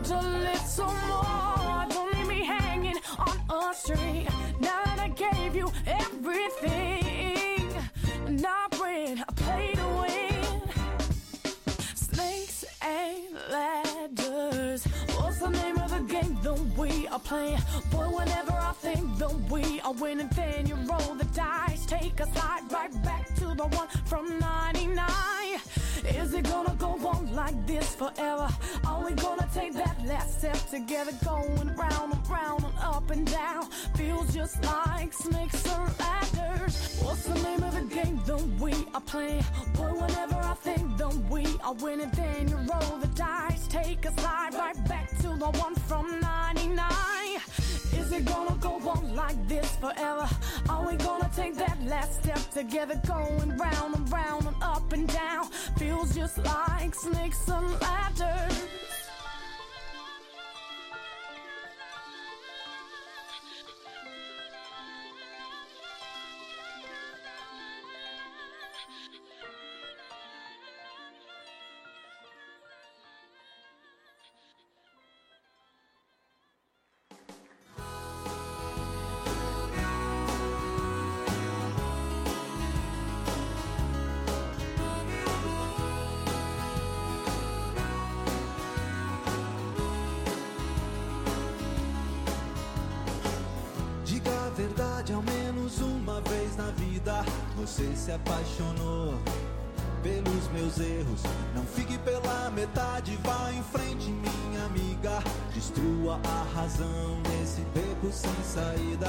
need a little more. Don't leave me hanging on a string. Now that I gave you everything, now bring a play to win. Snakes and ladders, what's the name of the game that we are playing? Boy, whenever I think that we are winning, then you roll the dice, take a slide right back to the one from 99. Is it gonna go on like this forever? Are we gonna take that last step together? Going round and round and up and down, feels just like snakes and ladders. What's the name of the game that we are playing? Boy, whenever I think that we are winning, then you roll the dice, take a slide right back to the one from 99. Is it gonna go on like this forever? Are we gonna take that last step together? Going round and round and up and down, feels just like snakes and ladders. Ao menos uma vez na vida você se apaixonou pelos meus erros. Não fique pela metade, vá em frente, minha amiga. Destrua a razão nesse beco sem saída.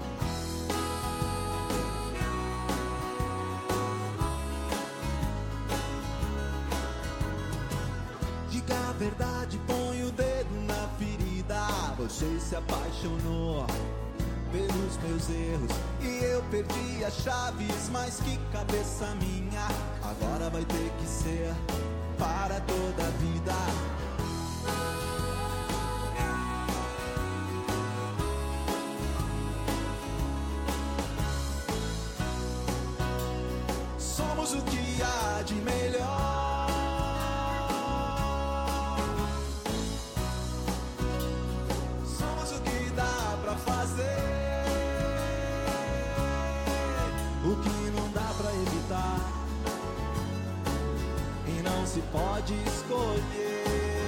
Diga a verdade, põe o dedo na ferida. Você se apaixonou pelos meus erros e eu perdi as chaves, mas que cabeça minha. Agora vai ter que ser para toda a vida. Somos o que há de melhor. Somos o que dá pra fazer. O que não dá pra evitar e não se pode escolher.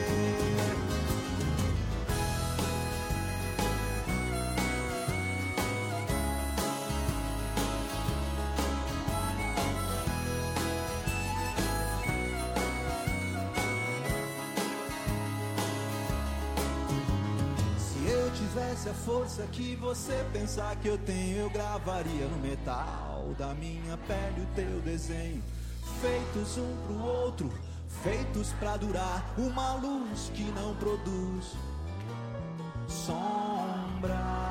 Se eu tivesse a força que você pensar que eu tenho, eu gravaria no metal da minha pele o teu desenho. Feitos um pro outro, feitos pra durar. Uma luz que não produz sombra.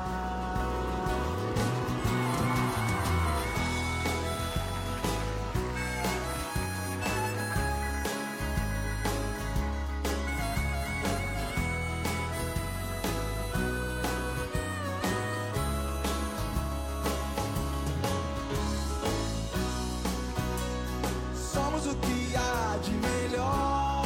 O que há de melhor.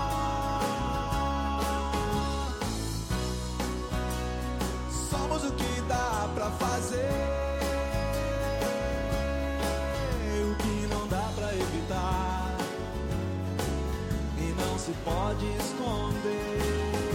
Somos o que dá pra fazer, o que não dá pra evitar e não se pode esconder.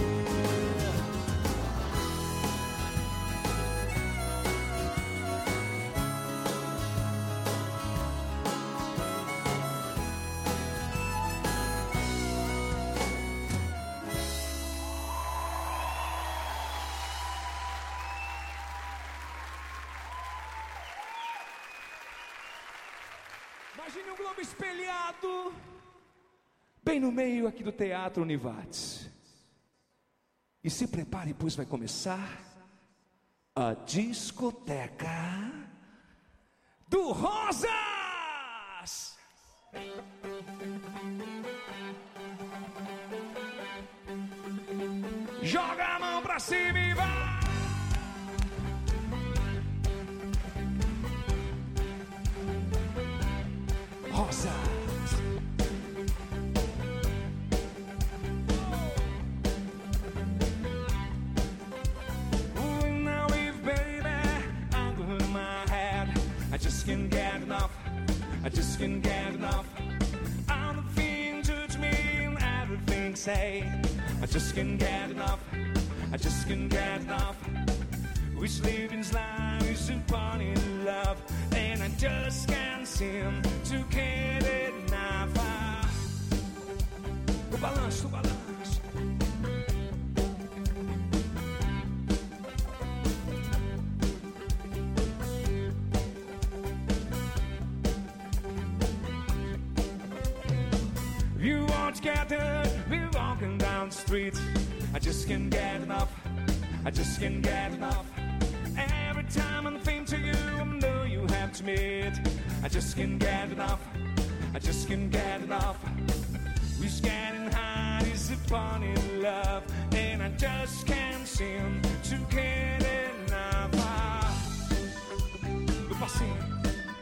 Imagine um globo espelhado bem no meio aqui do Teatro Univates. E se prepare, pois vai começar a discoteca do Rosas. Joga a mão pra cima e vai. Rosas. I just can't get enough. All the things touch me and everything say. I just can't get enough. I just can't get enough. Which living's life is upon in love, and I just can't seem to get enough. O balanço, o balanço. You won't get it, we're walking down the street. I just can't get enough. I just can't get enough. Every time I think to you, I know you have to meet. I just can't get enough. I just can't get enough. We're getting high, is upon in love, and I just can't seem to get enough. Do passinho.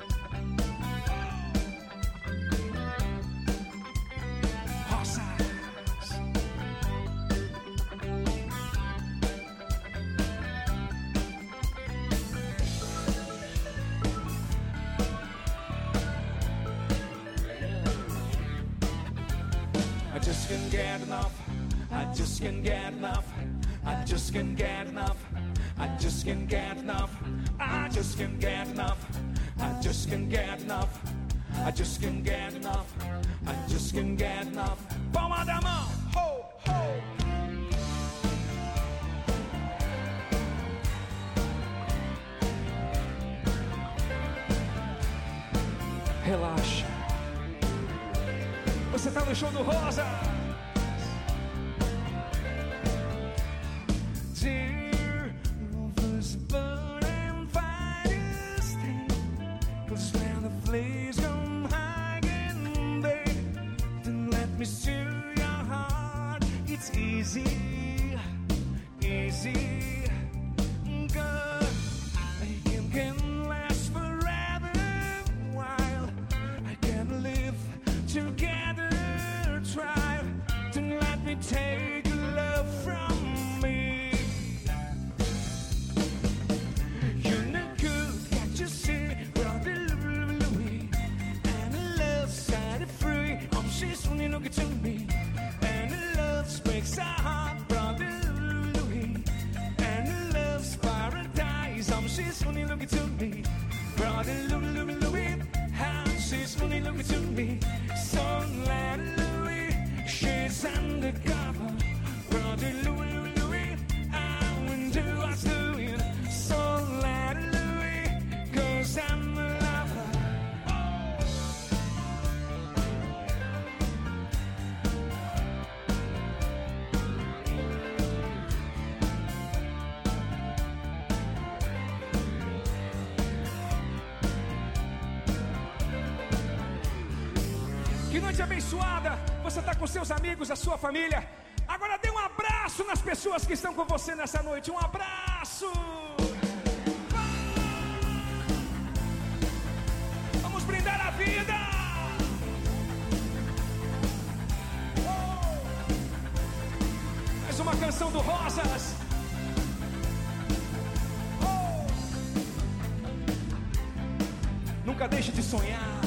I just can't get enough. I just can't get enough. I just can't get enough. I just can't get enough. I just can't get enough. I just can't get enough. I just can't get enough. I just can't get enough. Palma da mão. Ho, ho. Relaxa. Você tá no show do Rosa. Dear, first burn and fight is stay. 'Cause when the flames come high and they then let me steal your heart. It's easy, easy, good. It can last forever while I can live together. Try to let me take your love from me. You're not good, can't you see? Brother Louis, and the love set it free. She's when you look at me, and the love breaks our heart. Brother Louis, and the love's paradise. She's when you look at me, brother Louis, how she's when you look at me. So let she's undercover, brother Louis, I wouldn't do what's doing. So let Louis, 'cause I'm the lover. Que noite abençoada. Você está com seus amigos, a sua família. Agora dê um abraço nas pessoas que estão com você nessa noite. Um abraço. Vamos brindar a vida. Mais uma canção do Rosas. Nunca deixe de sonhar.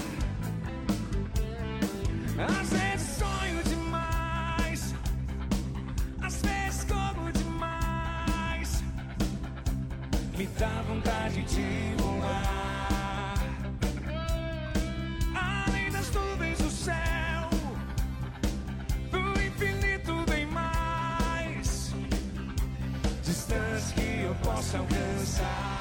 Às vezes sonho demais, às vezes corro demais, me dá vontade de voar além das nuvens do céu, do infinito bem mais distância que eu possa alcançar.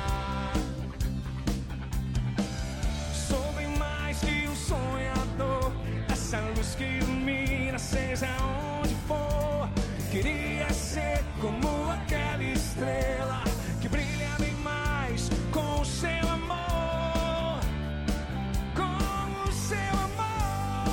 Sou bem mais que um sonhador. Essa luz que ilumina, seja onde for. Queria ser como aquela estrela que brilha bem mais com o seu amor. Com o seu amor.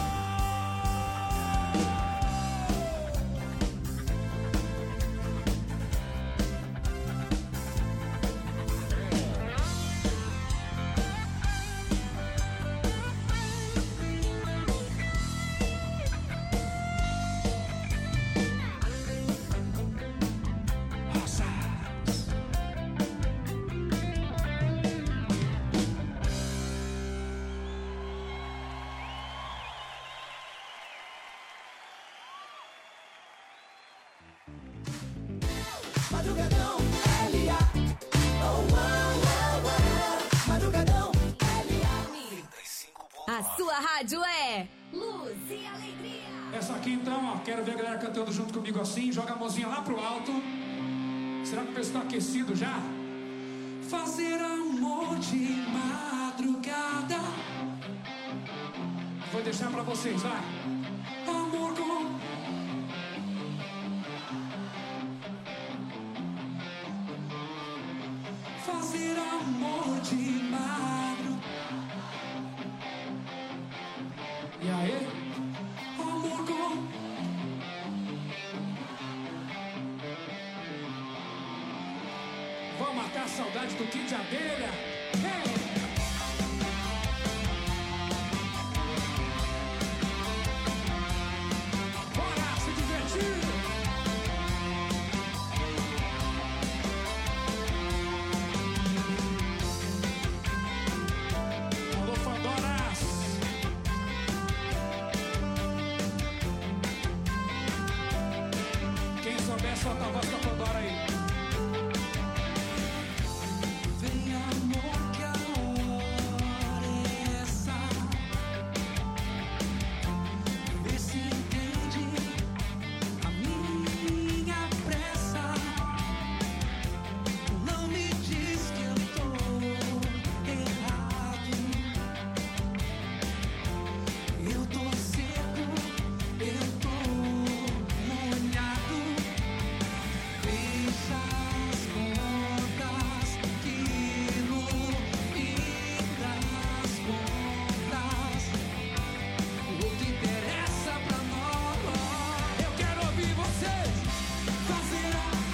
Madrugadão, L.A. Oh, Madrugadão, L.A. A sua rádio é Luz e Alegria. Essa aqui então, ó, quero ver a galera cantando junto comigo assim. Joga a mãozinha lá pro alto. Será que o pessoal tá aquecido já? Fazer amor de madrugada. Vou deixar pra vocês, vai. Amor com... Fazer amor de madrugada. E aí? Amor com... Vamos matar a saudade do Kid de Abelha. Hey! Solta a voz da Pandora aí. Vem amor que a hora é essa. Vê se entende a minha pressa. Não me diz que eu tô errado. Eu tô seco, eu tô molhado. Fecha as contas que no fim das contas o que interessa pra nós. Eu quero ouvir vocês fazer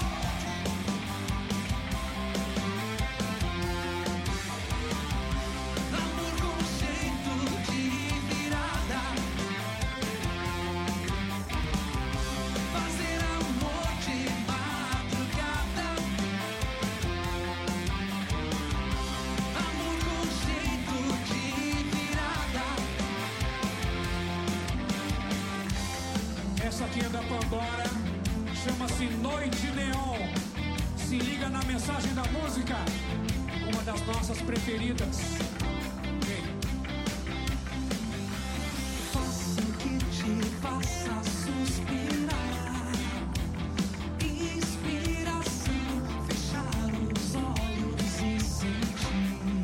amor com jeito de virada. Fazer amor de madrugada. Amor com jeito de virada. Essa aqui é da Pandora, chama-se Noite Neon. Se liga na mensagem da música, uma das nossas preferidas. Vem. Faça o que te faça suspirar. Inspiração, fechar os olhos e sentir.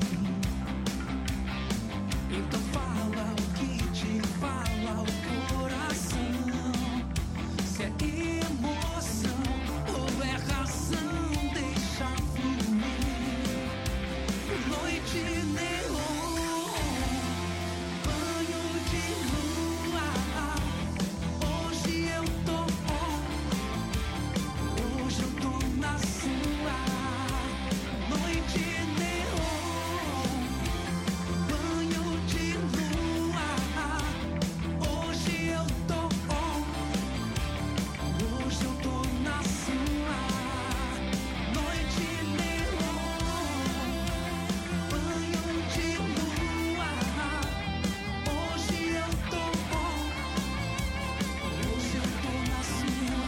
Então fala o que te fala o coração. Se é emoção ou é razão, deixa fluir. Noite neon, banho de lua. Hoje eu tô on, hoje eu tô na sua. Noite neon, banho de lua. Hoje eu tô on, hoje eu tô na sua. Noite neon, banho de lua. Hoje eu tô on, hoje eu tô na sua.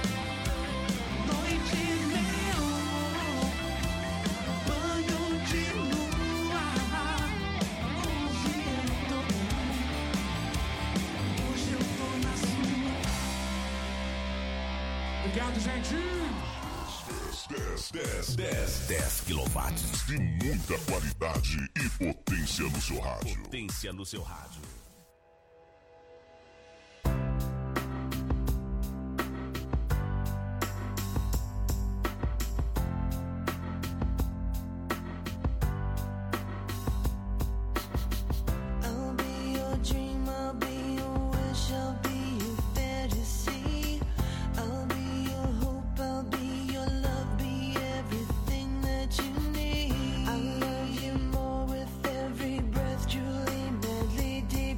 Noite neon, banho de lua. Hoje eu tô on, hoje eu tô na sua. Obrigado, gente. 10 quilowatts De muita qualidade e potência no seu rádio. potência no seu rádio. I'll be your dream, I'll be your wish, I'll be your fantasy. I'll be your hope, I'll be your love, be everything that you need. I love you more with every breath, truly, madly, deep.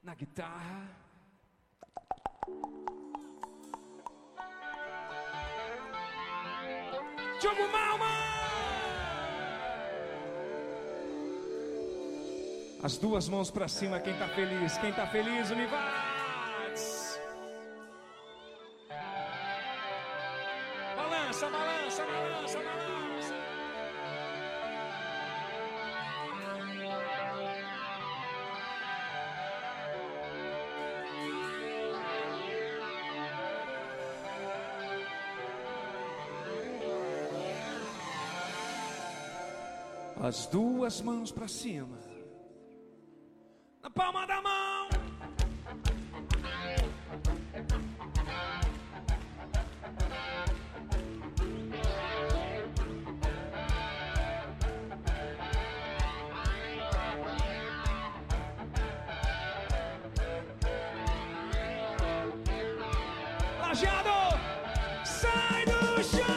na guitarra. Diogo Malma! As duas mãos pra cima, quem tá feliz, Univates! Balança, balança, balança, balança! As duas mãos pra cima, na palma da mão. Lajeado, sai do chão.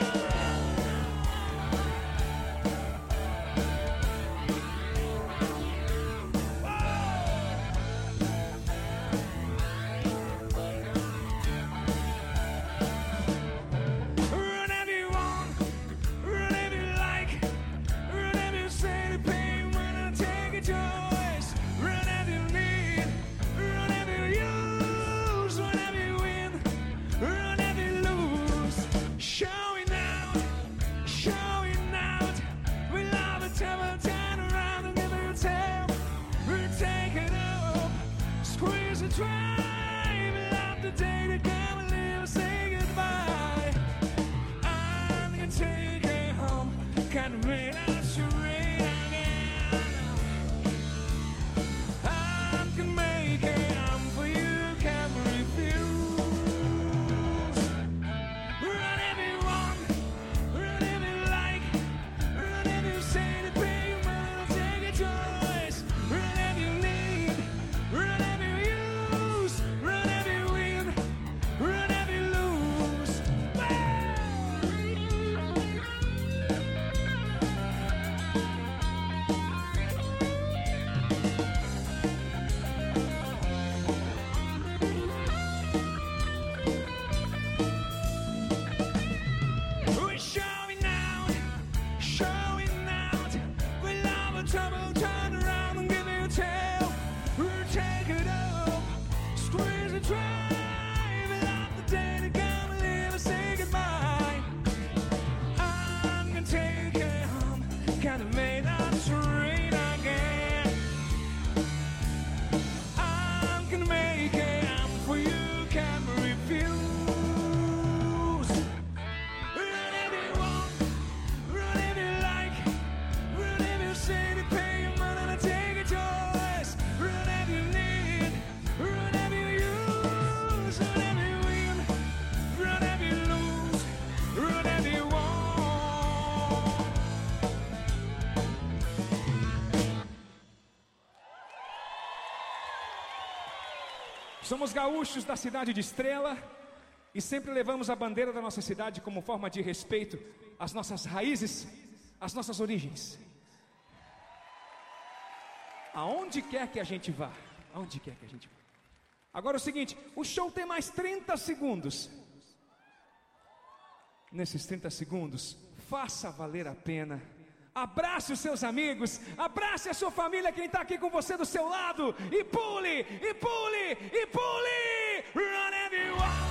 Somos gaúchos da cidade de Estrela e sempre levamos a bandeira da nossa cidade como forma de respeito às nossas raízes, às nossas origens. Aonde quer que a gente vá, aonde quer que a gente vá. Agora é o seguinte, o show tem mais 30 segundos. Nesses 30 segundos, faça valer a pena. Abrace os seus amigos, abrace a sua família, quem está aqui com você do seu lado, e pule, e pule, e pule, run everyone.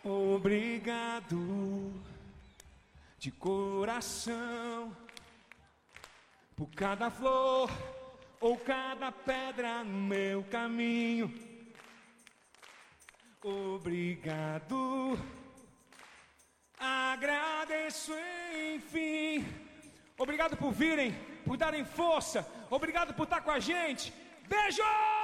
Obrigado de coração por cada flor ou cada pedra no meu caminho. Obrigado, agradeço enfim. Obrigado por virem, por darem força. Obrigado por estar com a gente. Beijo!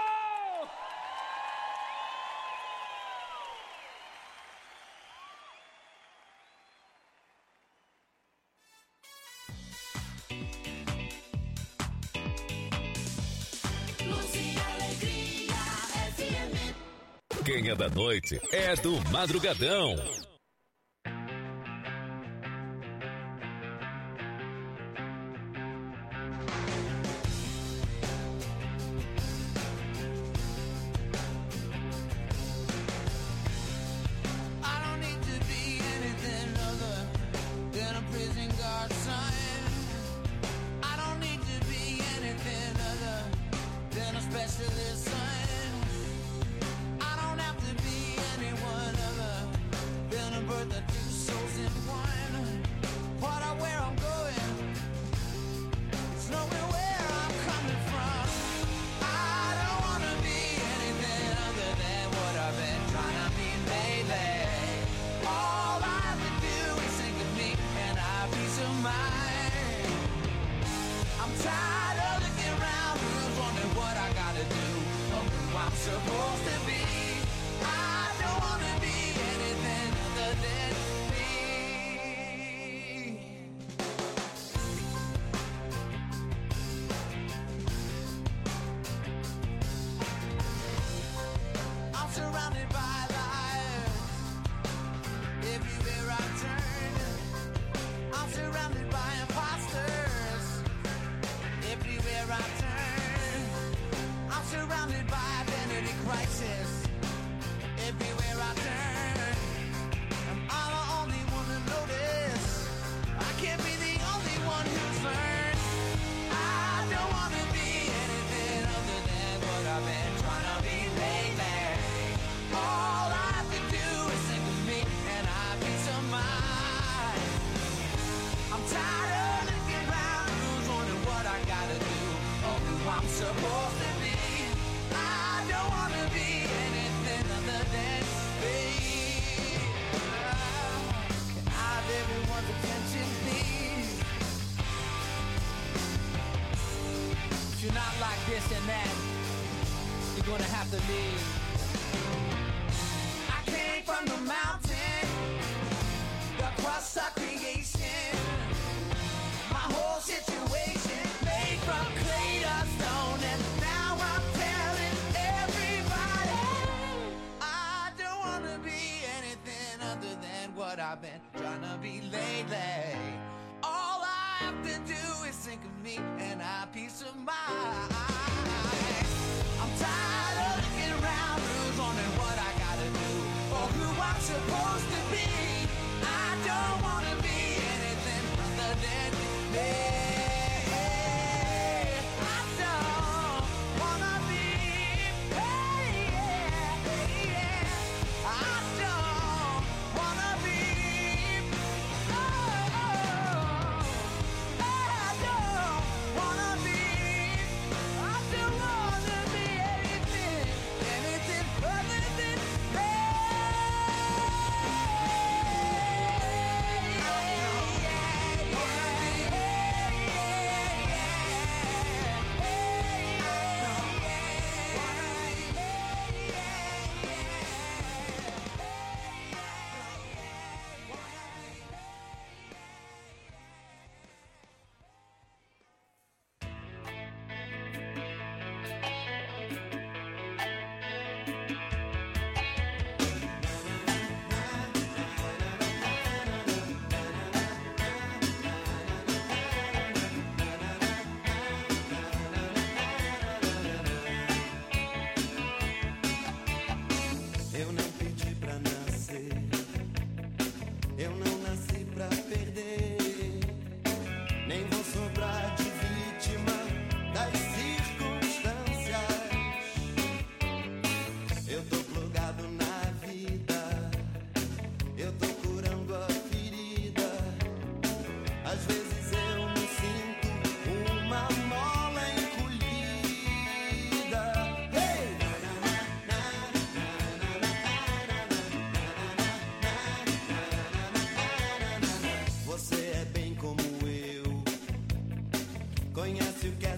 Quem é da noite é do Madrugadão.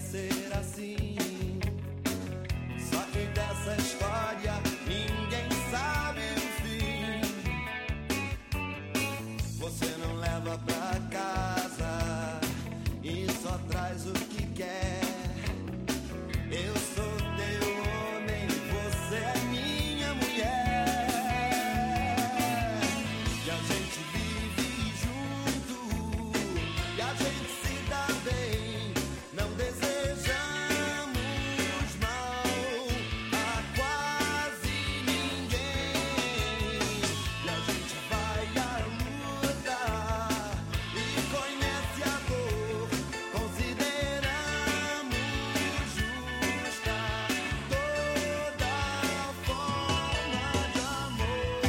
ser assim. Só que dessa história ninguém sabe o fim. Você não leva pra casa e só traz o que quer. Eu sou teu homem, você é minha mulher. E a gente vive junto, e a gente se dá bem. Não desejamos mal a quase ninguém. E a gente vai à luta e conhece a dor. Consideramos justa toda forma de amor.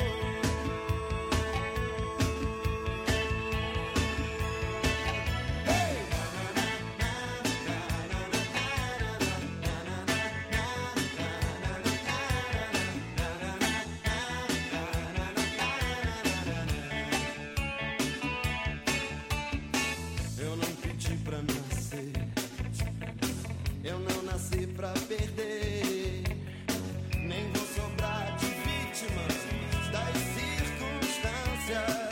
Eu não pedi pra nascer, eu não nasci pra perder. Nem vou sobrar de vítimas das circunstâncias.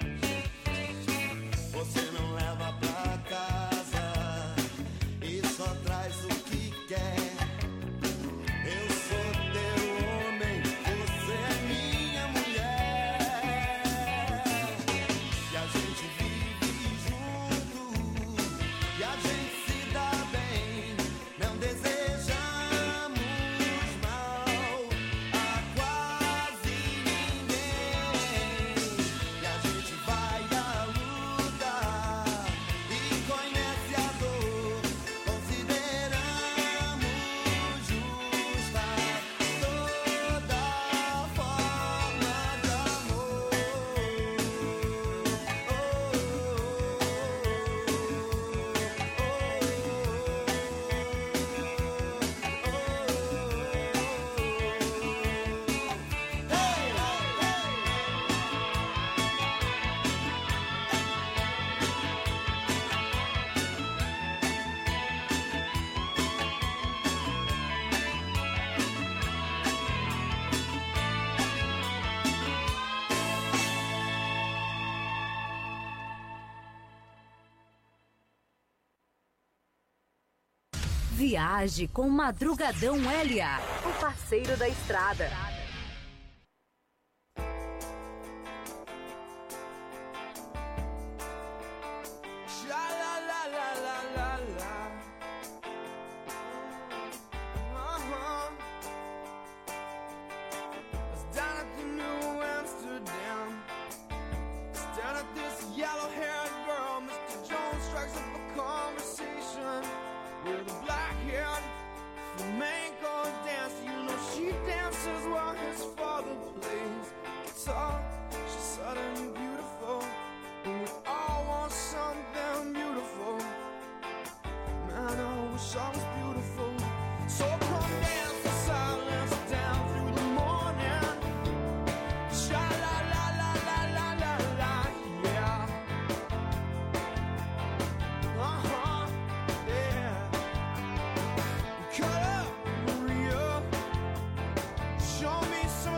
Você não leva pra casa e só traz o que quer. Eu sou teu homem, você é minha mulher. E a gente vive junto, e a gente se dá bem. Não desejamos mal a quase ninguém. E a gente vai à luta e conhece a dor. Consideramos justa toda forma de amor. Viaje com Madrugadão L.A., o parceiro da estrada. Down at the New Amsterdam, staring at this yellow-haired girl. Mr. Jones strikes up a conversation with a black-haired flamenco dancer. You know she dances while his father plays guitar. She's sudden beautiful, and we all want something beautiful. Man, I wish I was beautiful. So come dance in silence down through the morning. Sha la la la la la la la, yeah. Yeah. Cut up, Maria. Show me some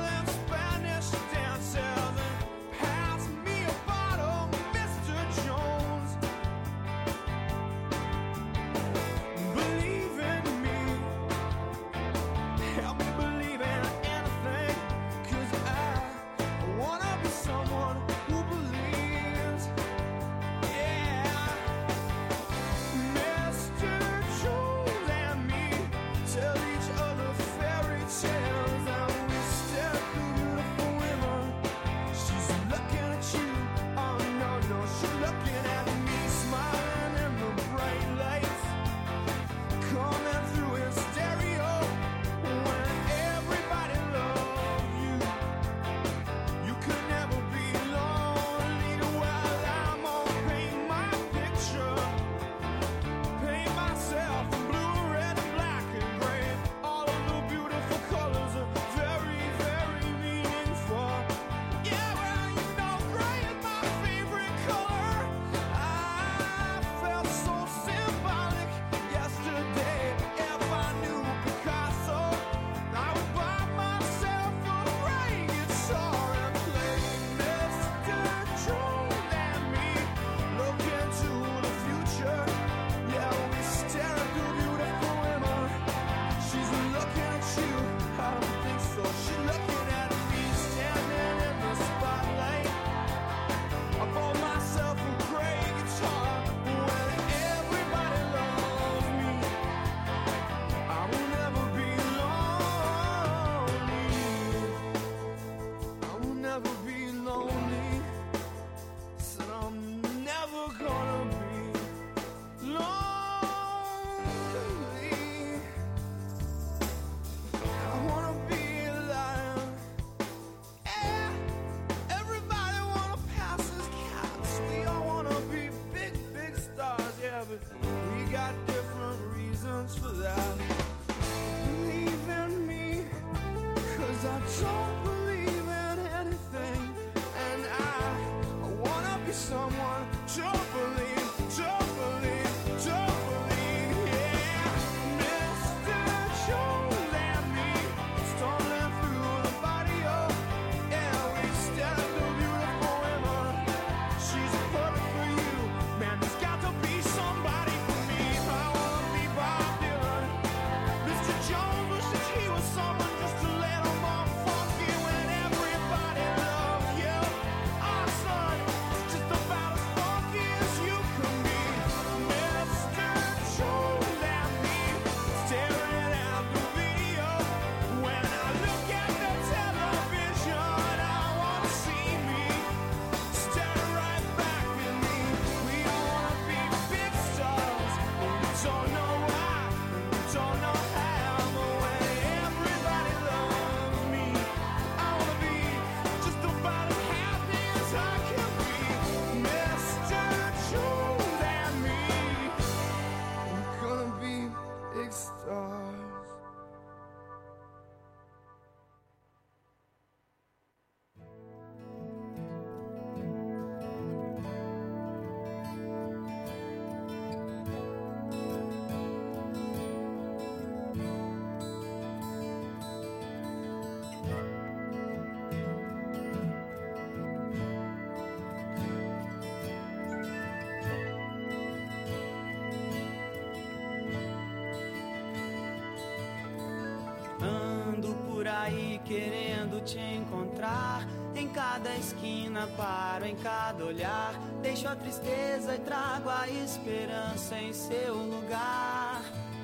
Aí querendo te encontrar, em cada esquina paro, em cada olhar, deixo a tristeza e trago a esperança em seu lugar.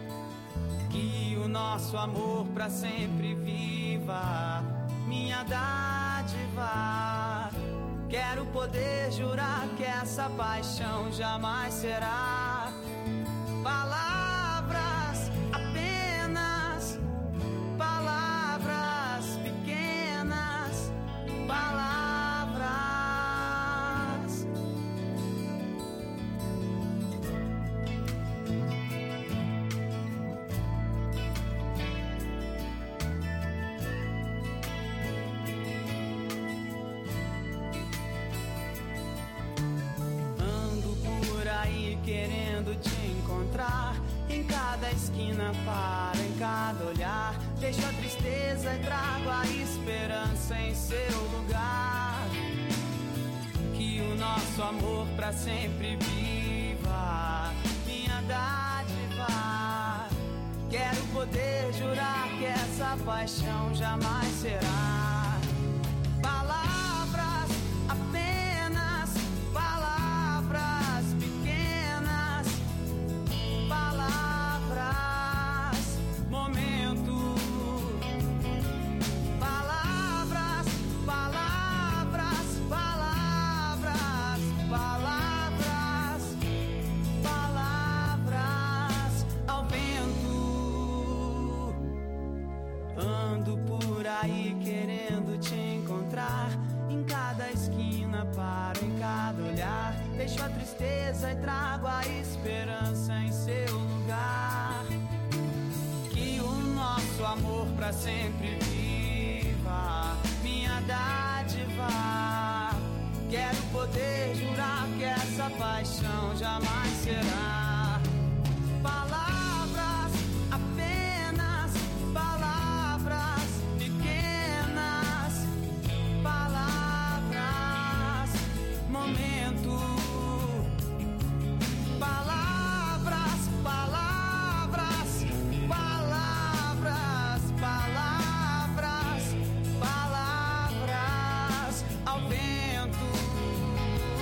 Que o nosso amor pra sempre viva, minha dádiva. Quero poder jurar que essa paixão jamais será palavras, apenas palavras pequenas, palavras. Ando por aí querendo te encontrar, em cada esquina paro, em cada olhar, deixo a tristeza e trago a esperança em seu lugar. Que o nosso amor pra sempre viva, minha dádiva. Quero poder jurar que essa paixão jamais será palavras, apenas palavras pequenas, palavras, momento, palavras, palavras, palavras, palavras, palavras ao vento. Ando por aí querendo te encontrar, em cada esquina paro, em cada olhar, deixo a tristeza e trago a esperança em seu lugar. Que o nosso amor pra sempre viva, minha dádiva. Quero poder jurar que essa paixão jamais será palavras, apenas palavras pequenas, palavras, momento, palavras, palavras, palavras, palavras, palavras ao vento.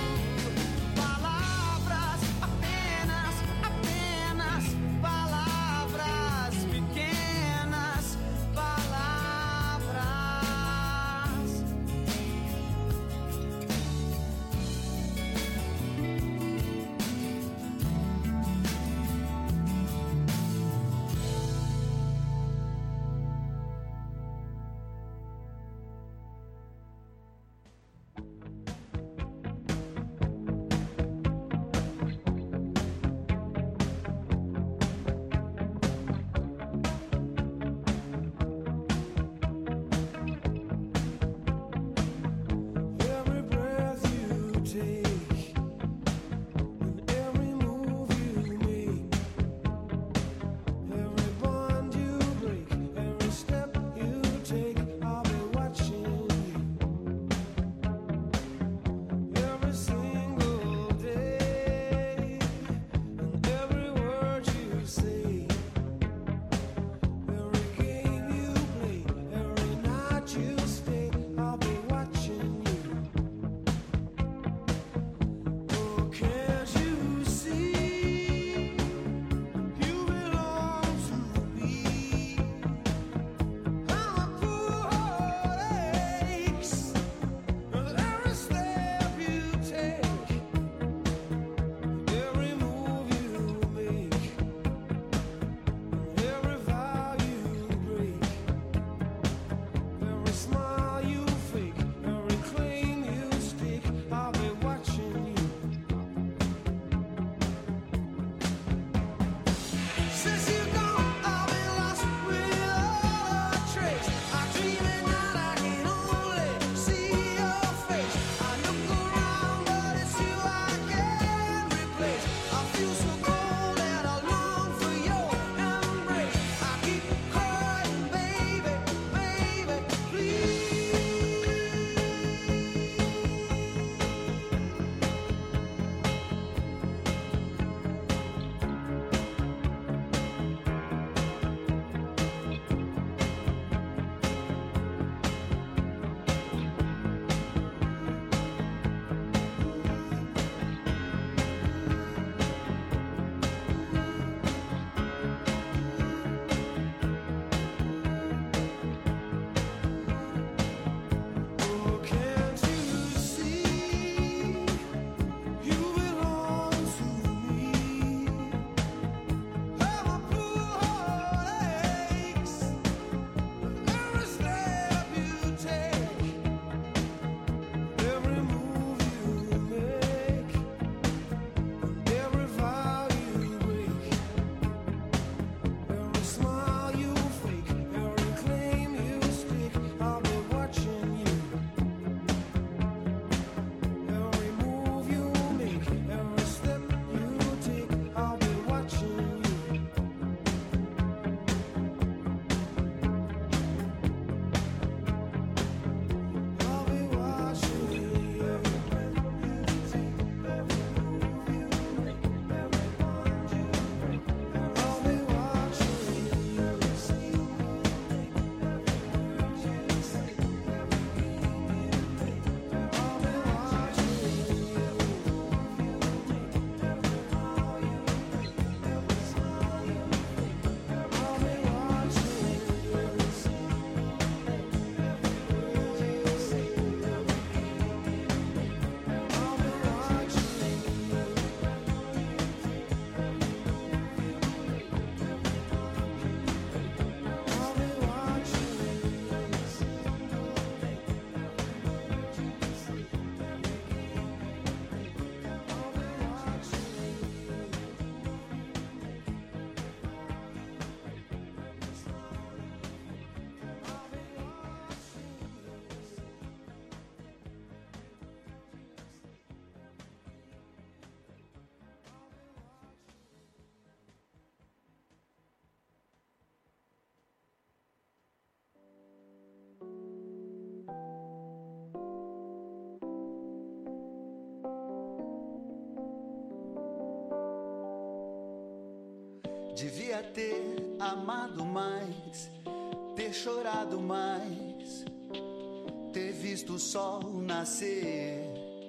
Devia ter amado mais, ter chorado mais, ter visto o sol nascer.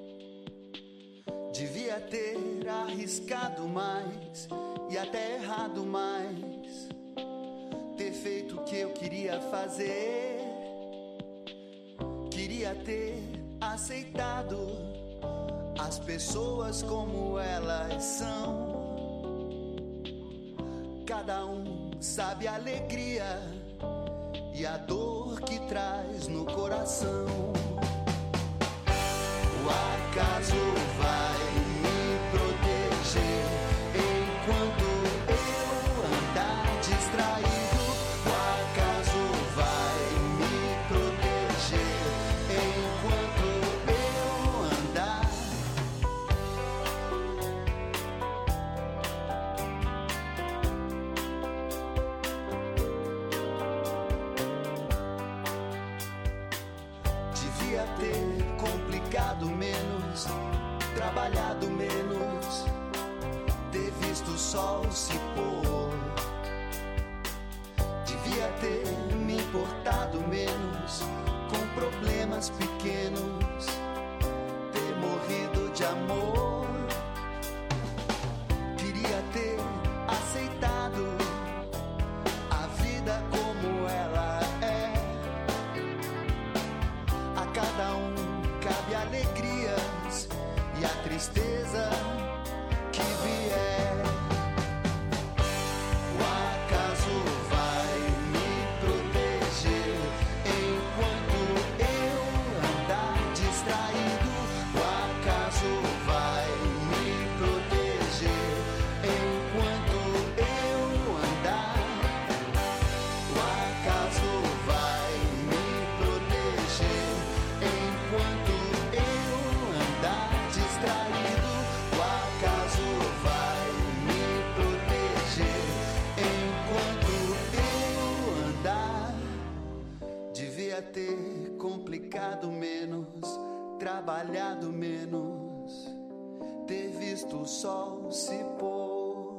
Devia ter arriscado mais e até errado mais, ter feito o que eu queria fazer. Queria ter aceitado as pessoas como elas são. Cada um sabe a alegria e a dor que traz no coração. O acaso vai me proteger enquanto eu andar distraído. O acaso vai me proteger enquanto eu andar. Devia ter complicado menos, trabalhado menos, ter visto o sol se pôr. Devia ter me importado menos com problemas pequenos, ter morrido de amor. Queria ter aceitado a vida como ela é. A cada um cabe alegrias e a tristeza que vier. O acaso vai me proteger enquanto eu andar distraído. O acaso vai me proteger enquanto eu andar. O acaso vai me proteger enquanto eu andar distraído. O acaso vai me proteger enquanto eu andar. Devia ter complicado menos, trabalhado menos, ter visto o sol se pôr.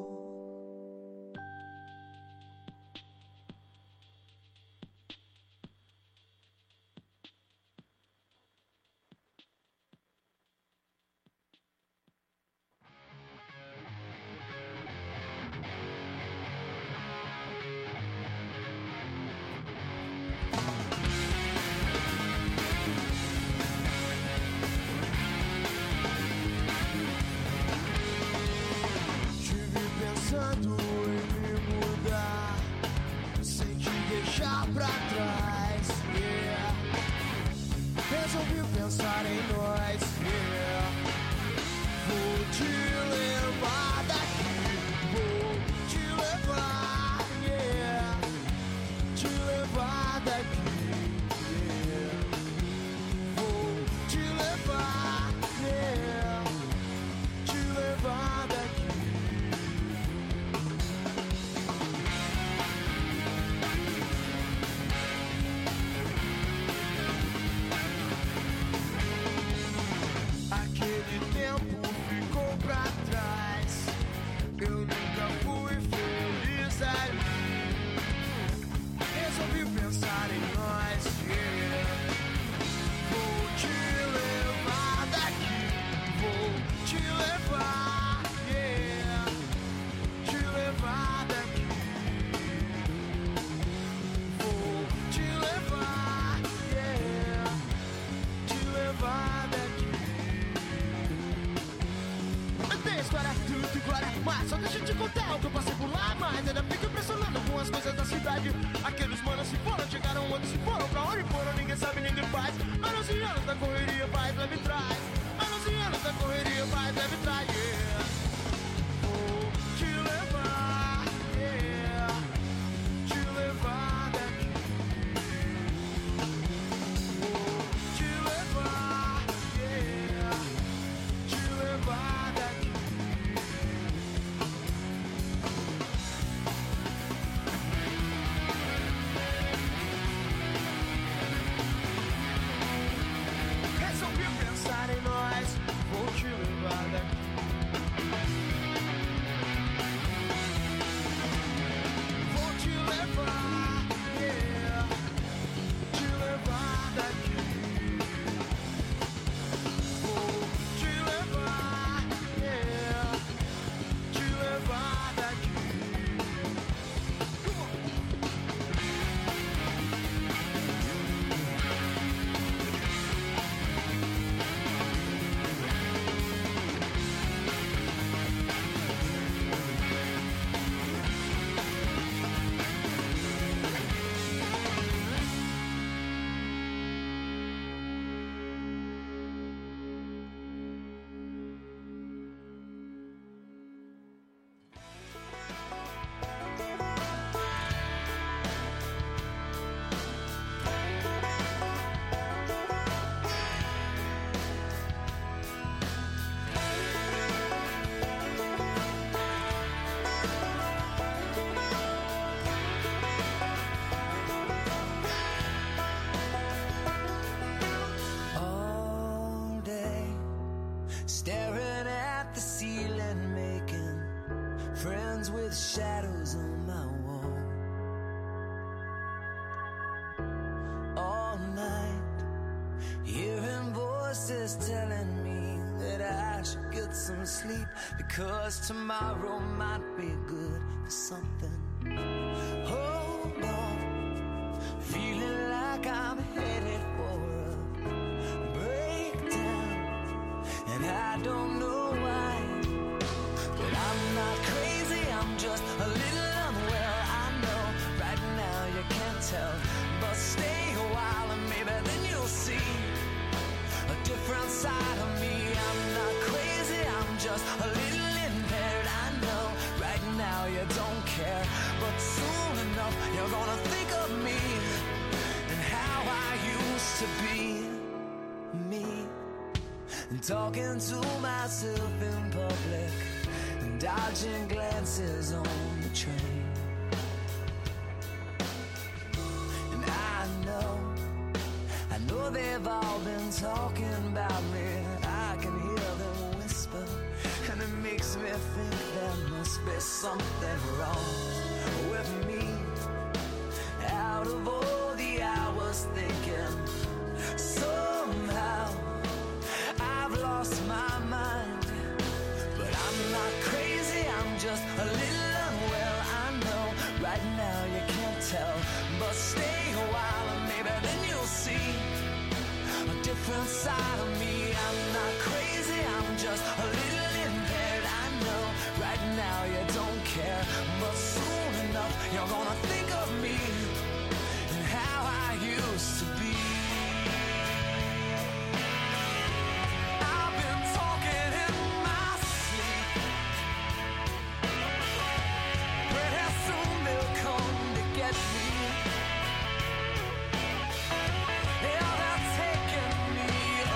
Tive pensando em me mudar, sem te deixar pra trás. Yeah. Resolvi pensar em nós. Yeah. Vou te levar daqui, vou te levar. Yeah. Te levar daqui. Yeah. Vou te levar. Yeah. Te levar daqui. Aquele tempo ficou pra trás. Eu nunca fui feliz ali. Resolvi pensar em nós. Yeah. Vou te levar daqui. Vou te levar. Yeah. Te levar daqui. Vou te levar. Yeah. Te levar daqui. Tem história, tudo glória, mas só deixa eu te contar o que eu passei por lá. Mas ainda fico impressionado com as coisas da cidade. Aqueles manos se foram, chegaram onde se foram, pra onde foram, ninguém sabe, ninguém faz. Anos e anos da correria, vai, leve e traz. Anos e anos da correria, vai, leve e traz. Yeah. Vou te levar, yeah. Te levar daqui. Vou te levar, yeah. Te levar daqui. Resolvi pensar em nós. Vou te levar. Staring at the ceiling, making friends with shadows on my wall. All night, hearing voices telling me that I should get some sleep, because tomorrow might be good for something. Hold on, feeling like I'm headed for a breakdown, and I don't know why, but I'm not crazy, I'm just a little unwell. I know right now you can't tell, but stay a while and maybe then you'll see a different side of me. I'm not crazy, I'm just a little impaired. I know right now you don't care, but soon enough you're gonna think of me and how I used to be me, and talking to myself in public and dodging glances on the train. And I know they've all been talking about me. I can hear them whisper, and it makes me think there must be something wrong with me. Out of all the hours thinking, somehow I've lost my mind. But I'm not crazy, I'm just a little unwell. I know right now you can't tell, but stay a while and maybe then you'll see a different side of me. I'm not crazy, I'm just a little impaired. I know right now you don't care, but soon enough you're gonna think of me and how I used to be. I've been talking in my sleep. Pretty soon they'll come to get me. Yeah, they're taking me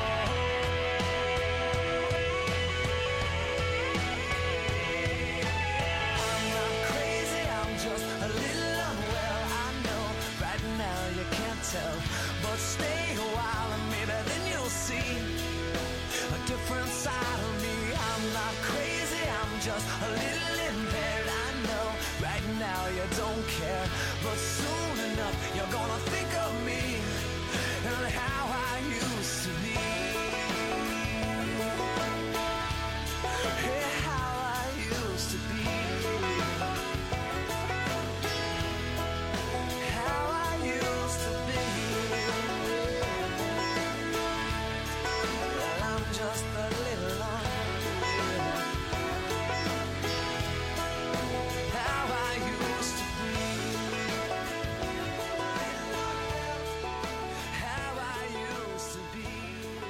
I'm not crazy, I'm just a little unwell. I know right now you can't tell, but stay a while and maybe then you'll see a different side of me. I'm not crazy, I'm just a little impaired. I know right now you don't care, but soon enough you're gonna think of me and how I used to be. Yeah, how I used to be. How I used to be. Well, I'm just a little unreal. How I used to be. How I used to be.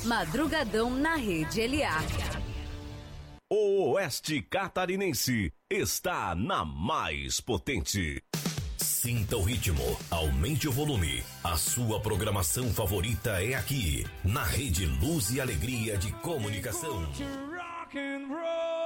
Madrugadão na Rede LA. O Oeste Catarinense está na mais potente. Sinta o ritmo, aumente o volume. A sua programação favorita é aqui, na Rede Luz e Alegria de Comunicação. Rock and roll.